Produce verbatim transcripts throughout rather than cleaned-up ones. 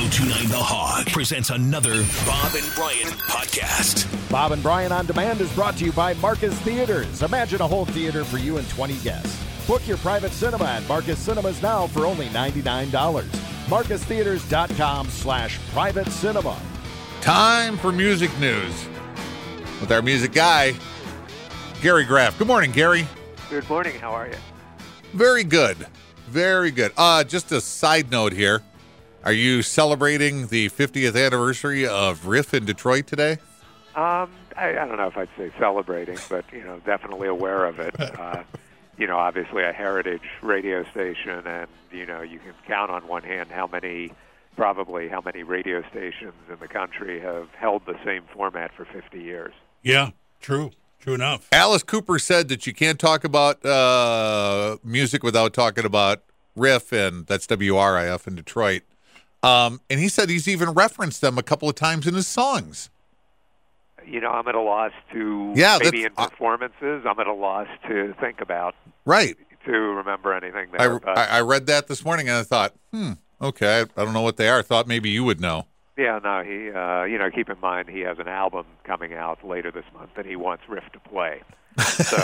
ten twenty-nine The Hog presents another Bob and Brian podcast. Bob and Brian On Demand is brought to you by Marcus Theaters. Imagine a whole theater for you and twenty guests. Book your private cinema at Marcus Cinemas now for only ninety-nine dollars. MarcusTheaters.com slash private cinema. Time for music news with our music guy, Gary Graff. Good morning, Gary. Good morning. How are you? Very good. Very good. Uh, just a side note here. Are you celebrating the fiftieth anniversary of Riff in Detroit today? Um, I, I don't know if I'd say celebrating, but, you know, definitely aware of it. Uh, you know, obviously a heritage radio station, and, you know, you can count on one hand how many, probably how many radio stations in the country have held the same format for fifty years. Yeah, true. True enough. Alice Cooper said that you can't talk about uh, music without talking about Riff, and that's W R I F in Detroit. Um, and he said he's even referenced them a couple of times in his songs. You know, I'm at a loss to, yeah, maybe in performances, I'm at a loss to think about. Right. To remember anything there. I, I, I read that this morning, and I thought, hmm, okay, I, I don't know what they are. I thought maybe you would know. Yeah, no, he, uh, you know, keep in mind he has an album coming out later this month that he wants Riff to play. So,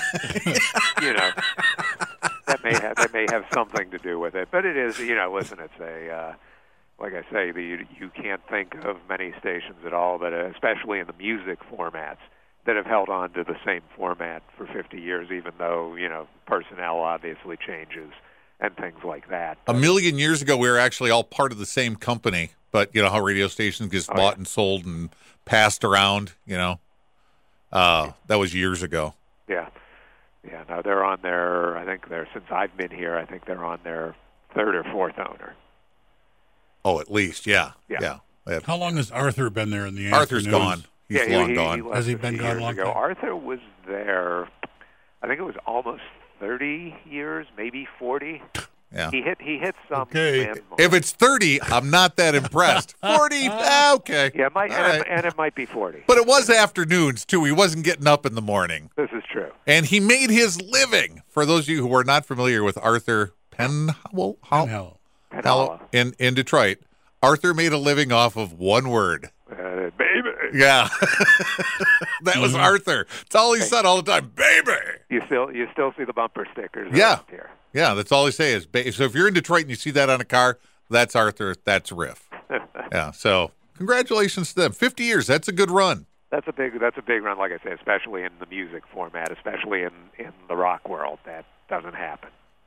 you know, that may have, that may have something to do with it. But it is, you know, listen, it's a... Uh, Like I say, the, you, you can't think of many stations at all that, uh, especially in the music formats, that have held on to the same format for fifty years, even though, you know, personnel obviously changes and things like that. A million years ago, we were actually all part of the same company, but you know how radio stations get oh, bought yeah. and sold and passed around, you know? Uh, that was years ago. Yeah. Yeah, no, they're on their, I think they're, since I've been here, I think they're on their third or fourth owner. Oh, at least, yeah. Yeah. yeah. How long has Arthur been there in the Arthur's afternoons? gone. He's yeah, long he, gone. He Has he been gone long ago. time? Arthur was there, I think it was almost thirty years, maybe forty. Yeah. He hit he hit some Okay. landmark. If it's thirty, I'm not that impressed. forty, ah, okay. Yeah, it might, All and, right. it, and it might be forty. But it was afternoons, too. He wasn't getting up in the morning. This is true. And he made his living. For those of you who are not familiar with Arthur Penhall, Penhall. Penhall. in, in Detroit, Arthur made a living off of one word. Uh, baby. Yeah. That was Arthur. That's all he said all the time, baby. You still you still see the bumper stickers Yeah. around here. Yeah, that's all he say is ba- so if you're in Detroit and you see that on a car, that's Arthur, that's Riff. Yeah, so congratulations to them. fifty years, that's a good run. That's a big that's a big run, like I say, especially in the music format, especially in, in the rock world. That doesn't happen.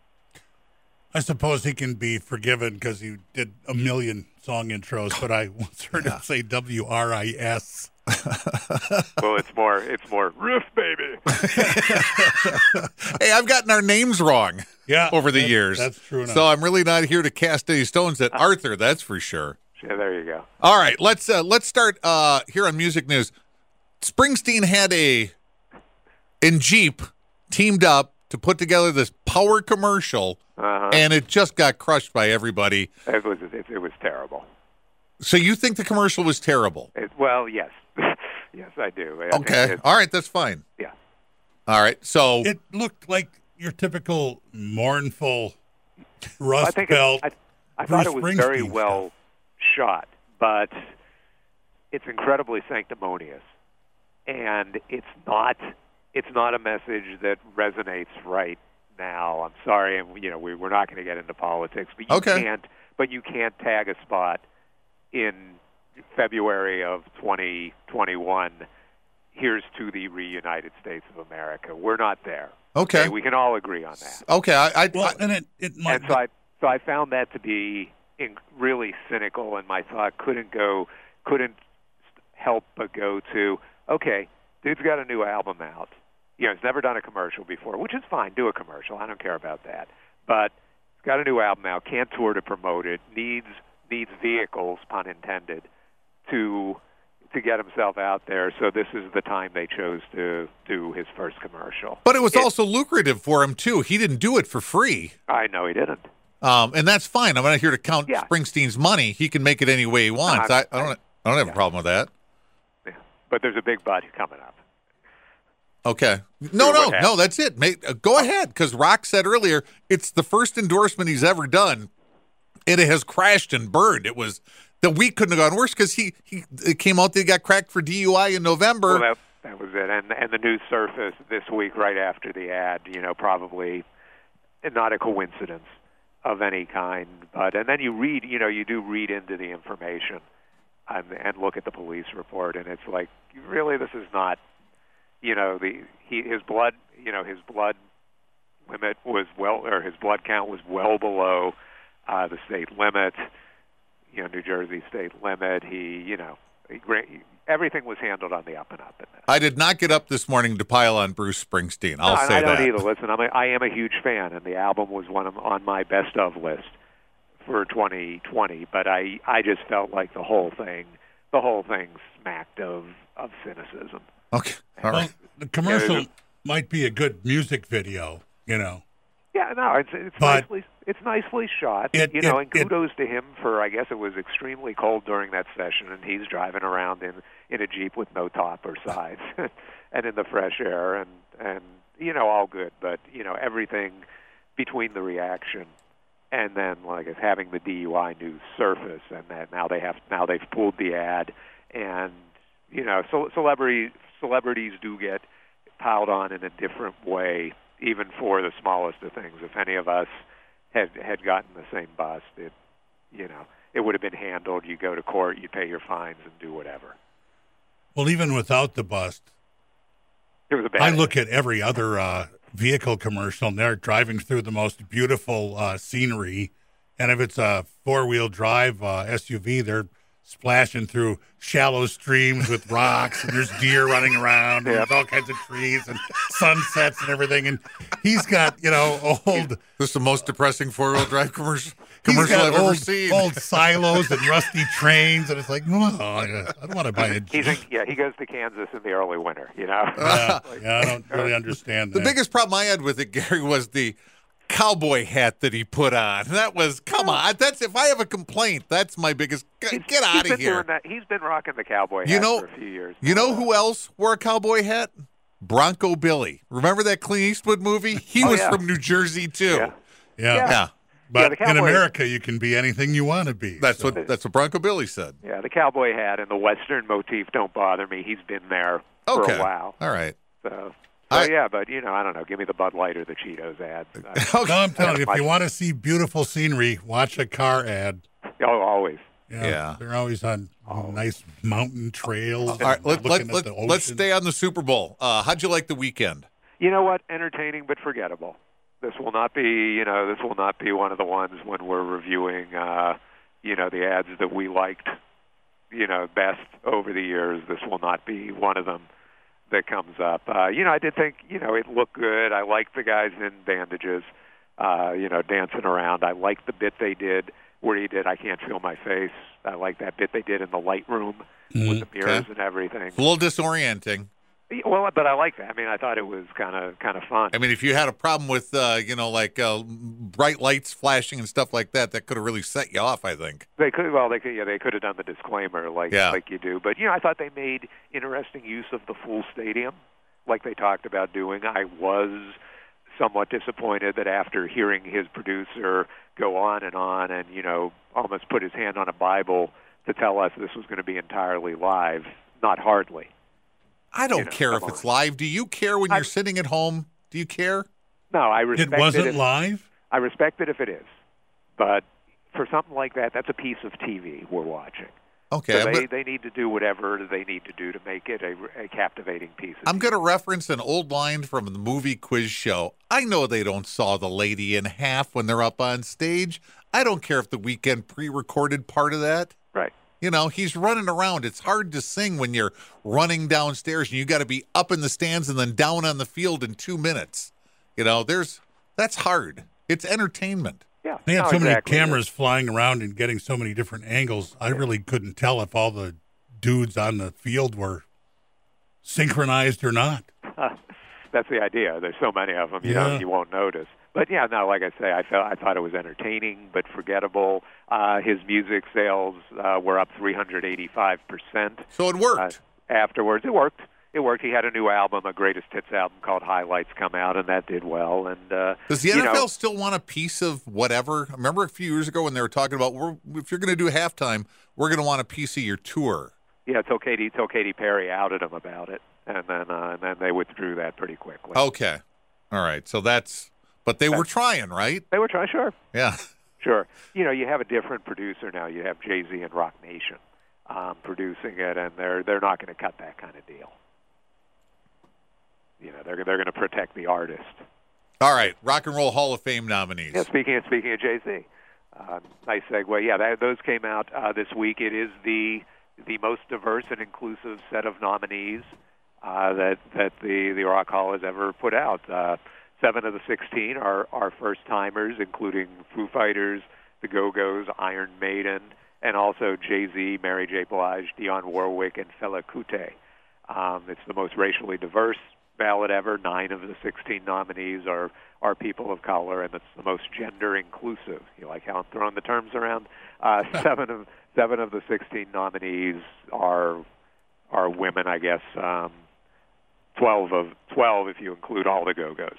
I suppose he can be forgiven because he did a million song intros, but I once heard Yeah. him say W R I S. Well, it's more it's more Riff, baby. Hey, I've gotten our names wrong Yeah, over the that- years. that's true enough. So I'm really not here to cast any stones at Arthur, that's for sure. Yeah, there you go. All right, let's uh, let's start uh, here on Music News. Springsteen had a in Jeep teamed up to put together this power commercial, Uh-huh. and it just got crushed by everybody. It was it, it was terrible. So you think the commercial was terrible? It, well, yes, yes, I do. I think Okay, it- all right, that's fine. yeah. All right, so It looked like your typical mournful Rust I think Belt. it, I, I thought it Bruce was very Springsteen well shot, but it's incredibly sanctimonious, and it's not it's not a message that resonates right now. I'm sorry, and you know we, we're not going to get into politics, but you Okay. can't but you can't tag a spot in February of twenty twenty-one. Here's to the reunited States of America. We're not there. okay, We can all agree on that. okay, I, I, well, I and it, it might And so I, so I found that to be in, really cynical, and my thought couldn't go, couldn't help but go to, okay, dude's got a new album out. You know, he's never done a commercial before, which is fine. Do a commercial. I don't care about that. But he's got a new album out, can't tour to promote it, needs needs vehicles, pun intended, to to get himself out there. So this is the time they chose to do his first commercial. but it was It- also lucrative for him too. He didn't do it for free. I know he didn't. Um, and that's fine. I'm not here to count Yeah. Springsteen's money. He can make it any way he wants. I- I, I don't. I don't have a problem with that. Yeah. But there's a big but coming up. Okay. No, Sure, no, what happened? no. That's it. Make, uh, go ahead, because Rock said earlier it's the first endorsement he's ever done, it has crashed and burned. It was the week couldn't have gone worse because he, he it came out that he got cracked for D U I in November. Well, that, that was it. And and the news surfaced this week right after the ad, you know, probably not a coincidence of any kind. But and then you read, you know, you do read into the information and, and look at the police report, and it's like, really, this is not, you know, the he his blood, you know, his blood limit was well, or his blood count was well below uh, the state limit, you know, New Jersey state limit. He, you know, he, everything was handled on the up and up in this. I did not get up this morning to pile on Bruce Springsteen. I'll no, say I don't that. either. Listen, I'm a, I am a huge fan, and the album was one of, on my best of list for twenty twenty. But I, I just felt like the whole thing, the whole thing smacked of, of cynicism. Okay, all right. Well, the commercial Yeah, might be a good music video, you know. Yeah, no, it's it's But nicely it's nicely shot. it- you know, it- and kudos to him for, I guess it was extremely cold during that session, and he's driving around in in a Jeep with no top or sides, and in the fresh air, and and you know, all good. But you know, everything between the reaction and then like having the D U I news surface, and that now they have now they've pulled the ad, and you know, so celebrity celebrities do get piled on in a different way, even for the smallest of things. If any of us had had gotten the same bust, it, you know, it would have been handled. You go to court, you pay your fines, and do whatever. Well, even without the bust, It was a bad. I look at every other uh, vehicle commercial, and they're driving through the most beautiful uh, scenery. And if it's a four-wheel drive uh, S U V, they're splashing through shallow streams with rocks, and there's deer running around, and Yeah. there's all kinds of trees and sunsets and everything. And he's got, you know, old This is the most depressing four-wheel drive commercial he's commercial got I've old, ever seen. old silos and rusty trains, and it's like, oh, I don't want to buy a He's in, Jeep. yeah, he goes to Kansas in the early winter. You know. Yeah, yeah, I don't really understand The that. biggest problem I had with it, Gary, was the cowboy hat that he put on. That was, come on, that's if I have a complaint, that's my biggest. Get He's out been of here. doing that. He's been rocking the cowboy hat You know- for a few years. You know who else wore a cowboy hat? Bronco Billy. Remember that Clint Eastwood movie? He Oh, was yeah. from New Jersey too. Yeah. yeah. Yeah. Yeah, But the in cowboy- America, you can be anything you want to be. That's so. what that's what Bronco Billy said. Yeah, the cowboy hat and the Western motif don't bother me. He's been there for Okay. a while. All right. So, so I- yeah, but you know, I don't know. Give me the Bud Light or the Cheetos ad. Okay. No, I'm telling you, if My- you want to see beautiful scenery, watch a car ad. Oh, always. You know, Yeah. They're always on nice mountain trails. All right, let, looking let, at let, the let's ocean. stay on the Super Bowl. Uh, how'd you like the weekend? You know what? Entertaining but forgettable. This will not be, you know, this will not be one of the ones when we're reviewing, uh, you know, the ads that we liked, you know, best over the years. This will not be one of them that comes up. Uh, you know, I did think, you know, it looked good. I liked the guys in bandages, uh, you know, dancing around. I liked the bit they did where he did I Can't Feel My Face. I like that bit they did in the light room with the mirrors Okay. and everything. It's a little disorienting. Well, but I like that. I mean, I thought it was kind of kind of fun. I mean, if you had a problem with, uh, you know, like uh, bright lights flashing and stuff like that, that could have really set you off, I think. They could, well, they could, yeah, they could have done the disclaimer like Yeah. like you do. But you know, I thought they made interesting use of the full stadium, like they talked about doing. I was somewhat disappointed that after hearing his producer go on and on, and you know, almost put his hand on a Bible to tell us this was going to be entirely live. Not hardly. I don't You know, care if come it's on. live. Do you care when I- you're sitting at home? Do you care? No, I It respect wasn't if, live? I respect it if it is, but for something like that, that's a piece of T V we're watching. Okay, So I'm, they, go- they need to do whatever they need to do to make it a, a captivating piece of I'm going to reference an old line from the movie Quiz Show. I know they don't saw the lady in half when they're up on stage. I don't care if the weekend pre-recorded part of that. Right. You know, he's running around. It's hard to sing when you're running downstairs and you got to be up in the stands and then down on the field in two minutes. You know, there's that's hard. It's entertainment. Yeah. They had no, so many exactly. cameras flying around and getting so many different angles. I really couldn't tell if all the dudes on the field were synchronized or not. That's the idea. There's so many of them, you Yeah. know, you won't notice. But yeah, no, like I say, I felt I thought it was entertaining but forgettable. Uh, his music sales uh, were up three hundred eighty-five percent So it worked. afterwards. It worked. it worked. He had a new album, a greatest hits album called Highlights, come out, and that did well. And uh, does the you N F L know, still want a piece of whatever? Remember a few years ago when they were talking about, we're, if you're going to do halftime, we're going to want a piece of your tour. Yeah, till Katy, till Katy Perry outed him about it, and then uh, and then they withdrew that pretty quickly. Okay, all right. So that's, but they that's, were trying, right? They were trying, sure. Yeah, sure. You know, you have a different producer now. You have Jay-Z and Rock Nation um, producing it, and they're they're not going to cut that kind of deal. You know, they're they're going to protect the artist. All right, Rock and Roll Hall of Fame nominees. Yeah, speaking of, speaking of Jay-Z, uh, nice segue. Yeah, that, those came out uh, this week. It is the the most diverse and inclusive set of nominees uh, that that the the Rock Hall has ever put out. Uh, seven of the sixteen are are first timers, including Foo Fighters, the Go-Go's, Iron Maiden, and also Jay-Z, Mary J. Blige, Dionne Warwick, and Fela Kuti. Um, it's the most racially diverse ballot ever. Nine of the sixteen nominees are are people of color, and it's the most gender inclusive. You like how I'm throwing the terms around? Uh, seven of seven of the sixteen nominees are are women, I guess. Um, twelve of twelve if you include all the Go-Go's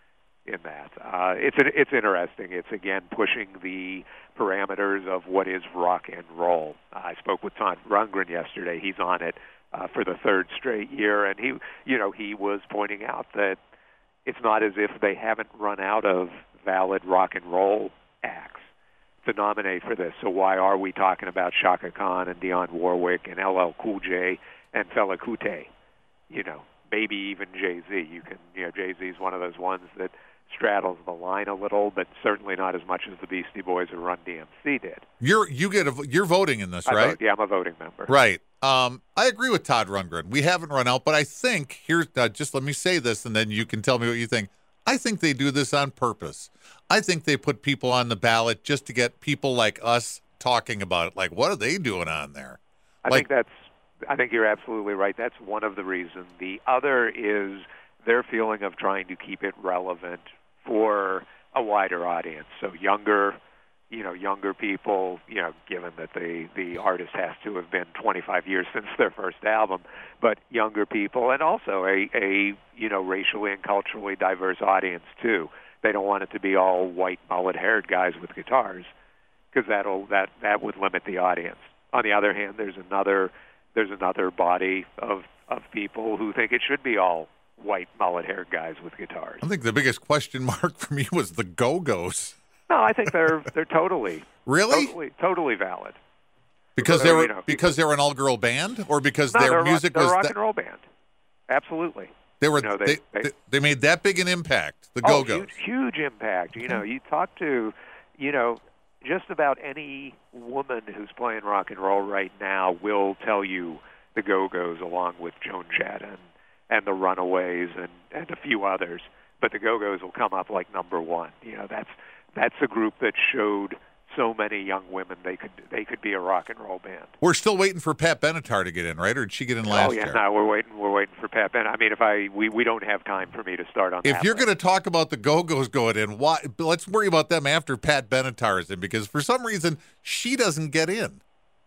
in that. Uh, it's an, it's interesting. It's again pushing the parameters of what is rock and roll. Uh, I spoke with Todd Rundgren yesterday. He's on it uh, for the third straight year, and he, you know, he was pointing out that it's not as if they haven't run out of valid rock and roll acts to nominate for this. So why are we talking about Chaka Khan and Dionne Warwick and L L Cool J and Fela Kuti? You know, maybe even Jay-Z. You can, you know, Jay-Z is one of those ones that straddles the line a little, but certainly not as much as the Beastie Boys or Run D M C did. You're you get a, you're voting in this, I right? Vote, yeah, I'm a voting member. Right. Um, I agree with Todd Rundgren. We haven't run out, but I think here's uh, just let me say this, and then you can tell me what you think. I think they do this on purpose. I think they put people on the ballot just to get people like us talking about it. Like, what are they doing on there? I like, think that's. I think you're absolutely right. That's one of the reasons. The other is their feeling of trying to keep it relevant for a wider audience. So younger, you know, younger people, you know, given that the the artist has to have been twenty-five years since their first album, but younger people, and also a a you know racially and culturally diverse audience too. They don't want it to be all white mullet-haired guys with guitars, because that'll that that would limit the audience. On the other hand, there's another there's another body of of people who think it should be all white mullet-haired guys with guitars. I think the biggest question mark for me was the Go-Go's. No, I think they're they're totally really totally, totally valid. Because So, they were you know, because they were an all-girl band, or because No, their they're a music rock, they're was a rock that, and roll band. Absolutely. they were You know, they, they- they, they- they made that big an impact. The Oh, Go-Go's. huge, huge impact. You know, you talk to, you know, just about any woman who's playing rock and roll right now will tell you the Go-Go's, along with Joan Jett and, and the Runaways and, and a few others. But the Go-Go's will come up like number one. You know, that's that's a group that showed so many young women they could they could be a rock and roll band. We're still waiting for Pat Benatar to get in, right? Or did she get in last oh yeah, year? no, we're waiting. We're waiting for Pat Ben. I mean, if I we, we don't have time for me to start on. If that you're list. going to talk about the Go-Go's going in, why? Let's worry about them after Pat Benatar is in, because for some reason she doesn't get in.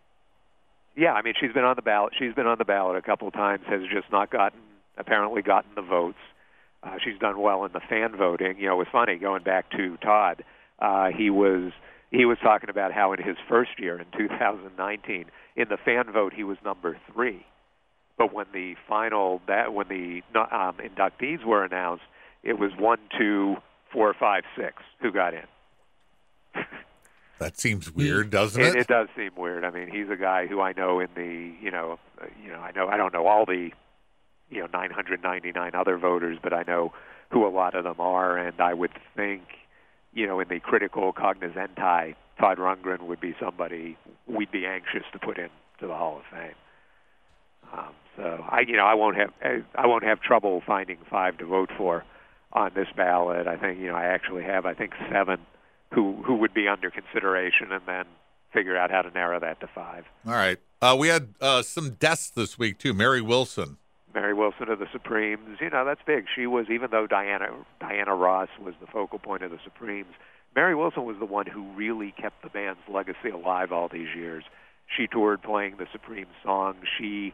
Yeah, I mean, she's been on the ballot. She's been on the ballot a couple of times. Has just not gotten apparently gotten the votes. Uh, she's done well in the fan voting. You know, it was funny going back to Todd. Uh, he was he was talking about how in his first year in two thousand nineteen, in the fan vote, he was number three. But when the final that when the um, inductees were announced, it was one, two, four, five, six who got in. That seems weird, doesn't It, it? it does seem weird. I mean, he's a guy who I know in the you know uh, you know I know I don't know all the you know nine hundred ninety-nine other voters, but I know who a lot of them are, and I would think you know in the critical cognoscenti, Todd Rundgren would be somebody we'd be anxious to put into the Hall of Fame. Um, so I you know I won't have I won't have trouble finding five to vote for on this ballot. I think you know I actually have I think seven who who would be under consideration, and then figure out how to narrow that to five. All right. Uh, we had uh, some deaths this week, too. Mary Wilson. Mary Wilson of the Supremes, you know, that's big. She was, even though Diana Diana Ross was the focal point of the Supremes, Mary Wilson was the one who really kept the band's legacy alive all these years. She toured playing the Supremes songs. She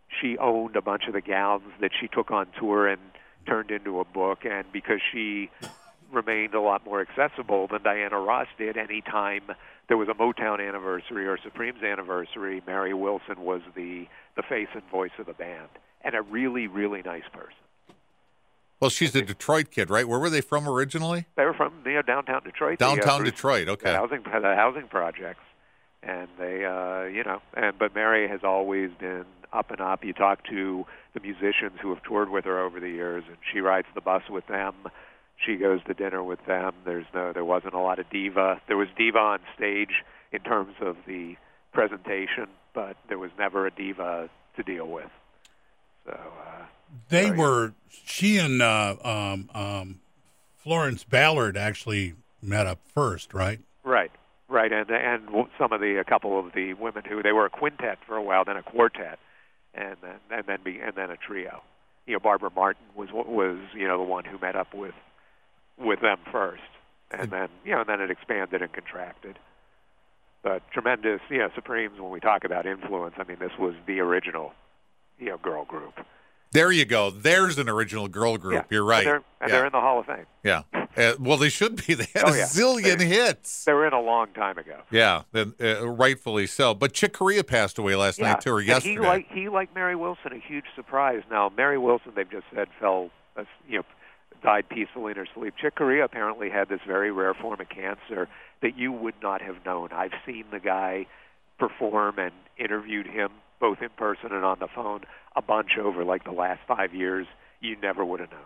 she owned a bunch of the gowns that she took on tour and turned into a book, and because she remained a lot more accessible than Diana Ross did, any time there was a Motown anniversary or Supreme's anniversary, Mary Wilson was the, the face and voice of the band, and a really, really nice person. Well, she's a Detroit kid, right? Where were they from originally? They were from you know, downtown Detroit. Downtown the, uh, Detroit, okay. The housing, the housing projects. And they, uh, you know, and but Mary has always been up and up. You talk to the musicians who have toured with her over the years, and she rides the bus with them. She goes to dinner with them. There's no, there wasn't a lot of diva. There was diva on stage in terms of the presentation, but there was never a diva to deal with. So uh, they so, were. She and uh, um, um, Florence Ballard actually met up first, right? Right. Right, and and some of the a couple of the women who they were a quintet for a while, then a quartet, and then and then be, and then a trio. You know, Barbara Martin was was you know the one who met up with with them first, and then you know and then it expanded and contracted. But tremendous, you know, Supremes. When we talk about influence, I mean, this was the original, you know, girl group. There you go. There's an original girl group. Yeah. You're right. And, they're, and yeah. they're in the Hall of Fame. Yeah. Uh, well, they should be. They had Oh, a yeah. zillion They- hits. They were in a long time ago. Yeah, then, uh, rightfully so. But Chick Corea passed away last Yeah, night, too, or and yesterday. he like he like Mary Wilson, a huge surprise. Now Mary Wilson, they've just said fell, uh, you know, died peacefully in her sleep. Chick Corea apparently had this very rare form of cancer that you would not have known. I've seen the guy perform and interviewed him both in person and on the phone a bunch over like the last five years. You never would have known.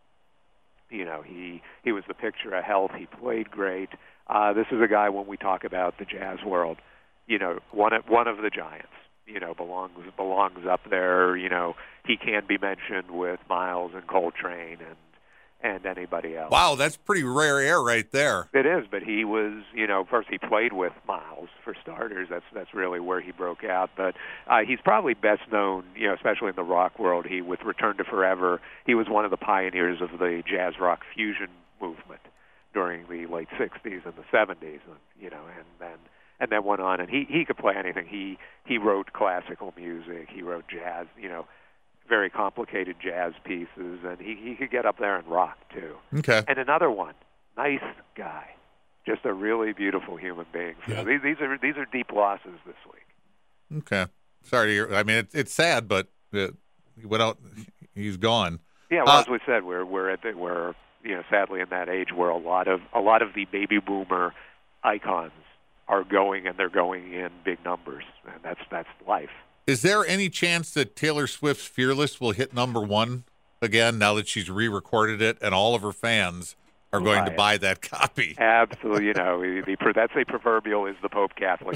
You know, he he was the picture of health. He played great. Uh, this is a guy, when we talk about the jazz world, you know, one of, one of the giants. You know, belongs belongs up there. You know, he can be mentioned with Miles and Coltrane and and anybody else. Wow, that's pretty rare air right there. It is, but he was, you know, first he played with Miles for starters. That's that's really where he broke out. But uh, he's probably best known, you know, especially in the rock world. He with Return to Forever, he was one of the pioneers of the jazz rock fusion movement during the late sixties and the seventies, and, you know, and then and then went on. And he he could play anything. He he wrote classical music. He wrote jazz. You know. Very complicated jazz pieces, and he, he could get up there and rock, too. Okay. And another one, nice guy, just a really beautiful human being. So Yeah. these, these are these are deep losses this week. Okay. Sorry to hear. I mean, it, it's sad, but uh, he went out. He's gone. Yeah, well, Uh, as we said, we're we're at the, we're you know sadly in that age where a lot of a lot of the baby boomer icons are going, and they're going in big numbers, and that's that's life. Is there any chance that Taylor Swift's Fearless will hit number one again now that she's re-recorded it and all of her fans are going Buy to it. buy that copy? Absolutely, you know, the, the, that's a proverbial is the Pope Catholic.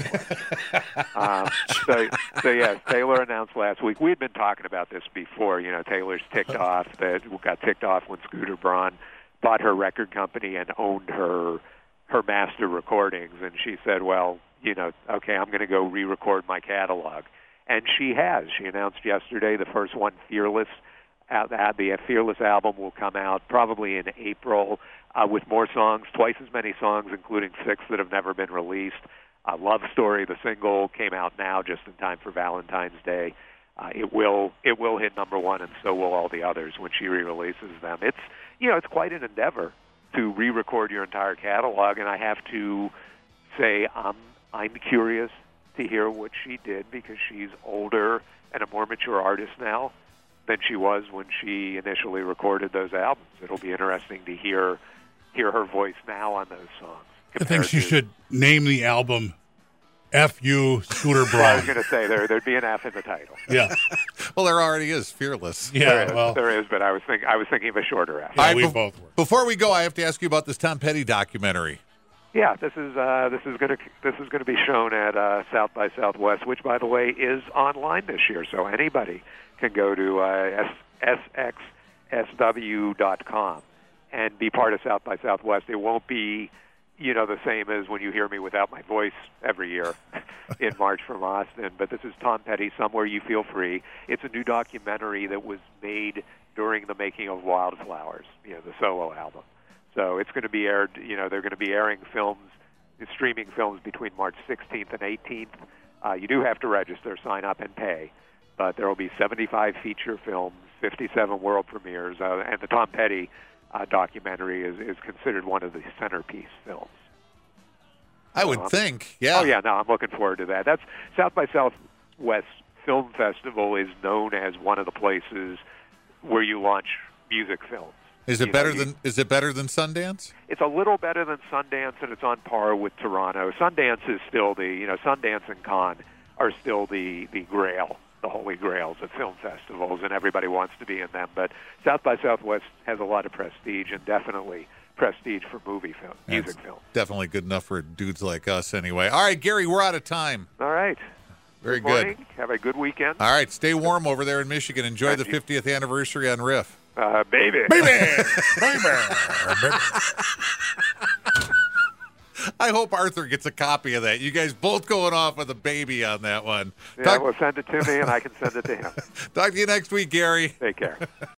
um, so, so yes, Taylor announced last week. We had been talking about this before. You know, Taylor's ticked off that got ticked off when Scooter Braun bought her record company and owned her her master recordings, and she said, "Well, you know, okay, I'm going to go re-record my catalog." And she has. She announced yesterday the first one, Fearless. Uh, the Fearless album will come out probably in April uh, with more songs, twice as many songs, including six that have never been released. Uh, Love Story, the single, came out now just in time for Valentine's Day. Uh, it will it will hit number one, and so will all the others when she re-releases them. It's you know it's quite an endeavor to re-record your entire catalog, and I have to say I'm I'm curious to hear what she did because she's older and a more mature artist now than she was when she initially recorded those albums. It'll be interesting to hear hear her voice now on those songs. I think she to- should name the album F U Scooter Well, I was Braun. going to say there there'd be an F in the title. Yeah, Well, there already is Fearless. yeah. there is, Well, there is, but I was think I was thinking of a shorter F. yeah, I- we bef- both were. Before we go, I have to ask you about this Tom Petty documentary. Yeah, this is uh, this is going to this is going to be shown at uh, South by Southwest, which, by the way, is online this year. So anybody can go to uh, S X S W dot com and be part of South by Southwest. It won't be, you know, the same as when you hear me without my voice every year in March from Austin. But this is Tom Petty, Somewhere You Feel Free. It's a new documentary that was made during the making of Wildflowers, you know, the solo album. So it's going to be aired, you know, they're going to be airing films, streaming films between March sixteenth and eighteenth. Uh, you do have to register, sign up, and pay. but there will be seventy-five feature films, fifty-seven world premieres, uh, and the Tom Petty uh, documentary is, is considered one of the centerpiece films. I would um, think, yeah. Oh, yeah, no, I'm looking forward to that. That's South by Southwest Film Festival is known as one of the places where you launch music films. Is it you better know, you, than is it better than Sundance? It's a little better than Sundance, and it's on par with Toronto. Sundance is still the, you know, Sundance and Cannes are still the, the grail, the holy grails of film festivals, and everybody wants to be in them. But South by Southwest has a lot of prestige, and definitely prestige for movie film, music That's film. Definitely good enough for dudes like us anyway. All right, Gary, we're out of time. All right. Very good. Morning. good. Have a good weekend. All right, stay warm over there in Michigan. Enjoy Thank the you. fiftieth anniversary on Riff. Uh, baby. Baby! I hope Arthur gets a copy of that. You guys both going off with a baby on that one. Yeah, Talk, well, send it to me, and I can send it to him. talk to you next week, Gary. Take care.